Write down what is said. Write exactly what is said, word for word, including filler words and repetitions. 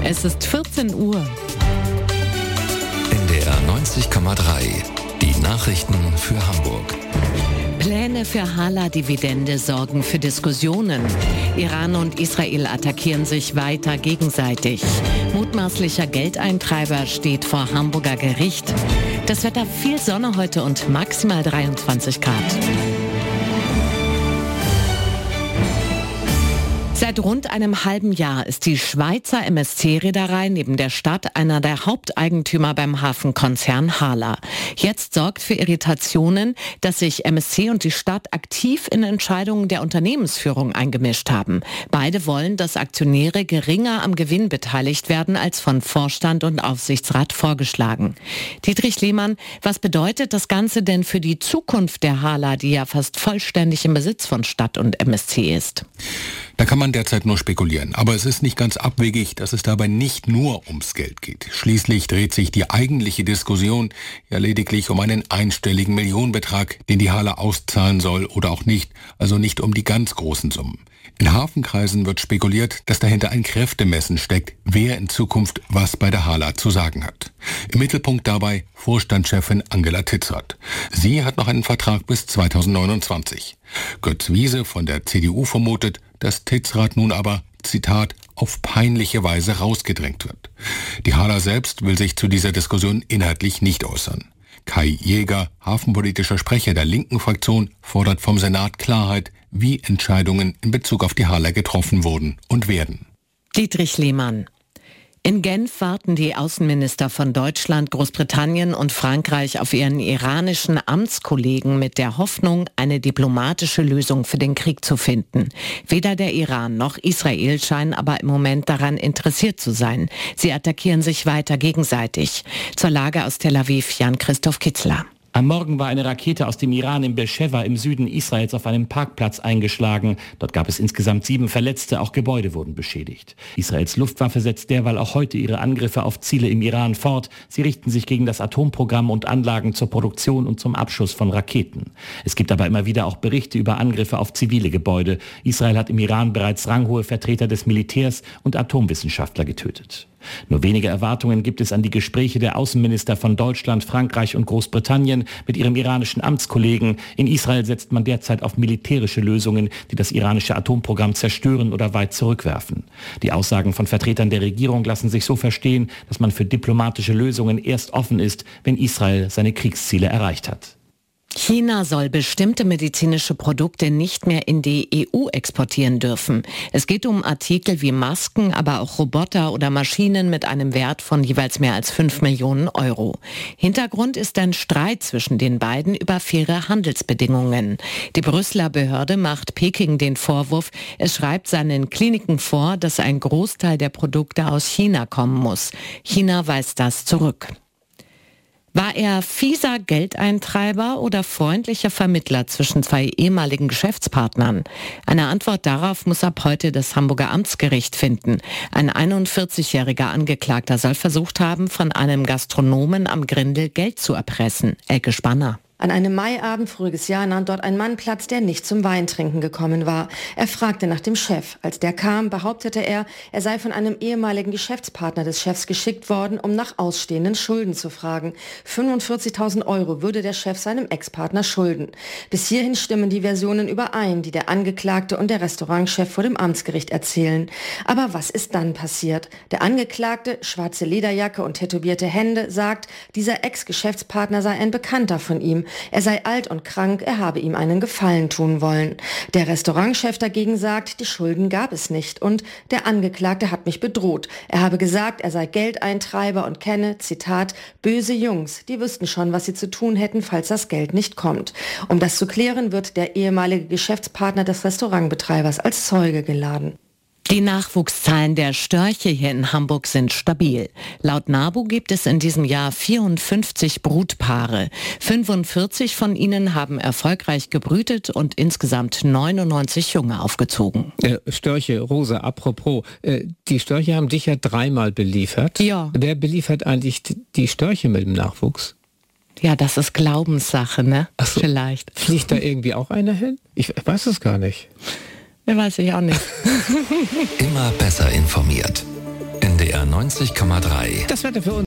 Es ist vierzehn Uhr. N D R neunzig Komma drei. Die Nachrichten für Hamburg. Pläne für Hala-Dividende sorgen für Diskussionen. Iran und Israel attackieren sich weiter gegenseitig. Mutmaßlicher Geldeintreiber steht vor Hamburger Gericht. Das Wetter: viel Sonne heute und maximal dreiundzwanzig Grad. Seit rund einem halben Jahr ist die Schweizer M S C-Reederei neben der Stadt einer der Haupteigentümer beim Hafenkonzern Hala. Jetzt sorgt für Irritationen, dass sich M S C und die Stadt aktiv in Entscheidungen der Unternehmensführung eingemischt haben. Beide wollen, dass Aktionäre geringer am Gewinn beteiligt werden als von Vorstand und Aufsichtsrat vorgeschlagen. Dietrich Lehmann, was bedeutet das Ganze denn für die Zukunft der Hala, die ja fast vollständig im Besitz von Stadt und M S C ist? Da kann man derzeit nur spekulieren. Aber es ist nicht ganz abwegig, dass es dabei nicht nur ums Geld geht. Schließlich dreht sich die eigentliche Diskussion ja lediglich um einen einstelligen Millionenbetrag, den die Hala auszahlen soll oder auch nicht. Also nicht um die ganz großen Summen. In Hafenkreisen wird spekuliert, dass dahinter ein Kräftemessen steckt, wer in Zukunft was bei der Hala zu sagen hat. Im Mittelpunkt dabei Vorstandschefin Angela Titzrath. Sie hat noch einen Vertrag bis zweitausendneunundzwanzig. Götz Wiese von der C D U vermutet, dass Titzrath nun aber, Zitat, auf peinliche Weise rausgedrängt wird. Die Hala selbst will sich zu dieser Diskussion inhaltlich nicht äußern. Kai Jäger, hafenpolitischer Sprecher der linken Fraktion, fordert vom Senat Klarheit, wie Entscheidungen in Bezug auf die Hala getroffen wurden und werden. Dietrich Lehmann. In Genf warten die Außenminister von Deutschland, Großbritannien und Frankreich auf ihren iranischen Amtskollegen mit der Hoffnung, eine diplomatische Lösung für den Krieg zu finden. Weder der Iran noch Israel scheinen aber im Moment daran interessiert zu sein. Sie attackieren sich weiter gegenseitig. Zur Lage aus Tel Aviv, Jan-Christoph Kitzler. Am Morgen war eine Rakete aus dem Iran in Beersheva im Süden Israels auf einem Parkplatz eingeschlagen. Dort gab es insgesamt sieben Verletzte, auch Gebäude wurden beschädigt. Israels Luftwaffe setzt derweil auch heute ihre Angriffe auf Ziele im Iran fort. Sie richten sich gegen das Atomprogramm und Anlagen zur Produktion und zum Abschuss von Raketen. Es gibt aber immer wieder auch Berichte über Angriffe auf zivile Gebäude. Israel hat im Iran bereits ranghohe Vertreter des Militärs und Atomwissenschaftler getötet. Nur wenige Erwartungen gibt es an die Gespräche der Außenminister von Deutschland, Frankreich und Großbritannien mit ihrem iranischen Amtskollegen. In Israel setzt man derzeit auf militärische Lösungen, die das iranische Atomprogramm zerstören oder weit zurückwerfen. Die Aussagen von Vertretern der Regierung lassen sich so verstehen, dass man für diplomatische Lösungen erst offen ist, wenn Israel seine Kriegsziele erreicht hat. China soll bestimmte medizinische Produkte nicht mehr in die E U exportieren dürfen. Es geht um Artikel wie Masken, aber auch Roboter oder Maschinen mit einem Wert von jeweils mehr als fünf Millionen Euro. Hintergrund ist ein Streit zwischen den beiden über faire Handelsbedingungen. Die Brüsseler Behörde macht Peking den Vorwurf, es schreibt seinen Kliniken vor, dass ein Großteil der Produkte aus China kommen muss. China weist das zurück. War er fieser Geldeintreiber oder freundlicher Vermittler zwischen zwei ehemaligen Geschäftspartnern? Eine Antwort darauf muss ab heute das Hamburger Amtsgericht finden. Ein einundvierzigjähriger Angeklagter soll versucht haben, von einem Gastronomen am Grindel Geld zu erpressen. Elke Spanner. An einem Maiabend voriges Jahr nahm dort ein Mann Platz, der nicht zum Weintrinken gekommen war. Er fragte nach dem Chef. Als der kam, behauptete er, er sei von einem ehemaligen Geschäftspartner des Chefs geschickt worden, um nach ausstehenden Schulden zu fragen. fünfundvierzigtausend Euro würde der Chef seinem Ex-Partner schulden. Bis hierhin stimmen die Versionen überein, die der Angeklagte und der Restaurantchef vor dem Amtsgericht erzählen. Aber was ist dann passiert? Der Angeklagte, schwarze Lederjacke und tätowierte Hände, sagt, dieser Ex-Geschäftspartner sei ein Bekannter von ihm. Er sei alt und krank, er habe ihm einen Gefallen tun wollen. Der Restaurantchef dagegen sagt, die Schulden gab es nicht und der Angeklagte hat mich bedroht. Er habe gesagt, er sei Geldeintreiber und kenne, Zitat, böse Jungs, die wüssten schon, was sie zu tun hätten, falls das Geld nicht kommt. Um das zu klären, wird der ehemalige Geschäftspartner des Restaurantbetreibers als Zeuge geladen. Die Nachwuchszahlen der Störche hier in Hamburg sind stabil. Laut NABU gibt es in diesem Jahr vierundfünfzig Brutpaare. fünfundvierzig von ihnen haben erfolgreich gebrütet und insgesamt neunundneunzig Junge aufgezogen. Äh, Störche, Rosa, apropos, äh, die Störche haben dich ja dreimal beliefert. Ja. Wer beliefert eigentlich die Störche mit dem Nachwuchs? Ja, das ist Glaubenssache, ne? Ach so. Vielleicht. Fliegt da irgendwie auch einer hin? Ich weiß es gar nicht. Ja, weiß ich auch nicht. Immer besser informiert. N D R neunzig Komma drei. Das Wetter für uns.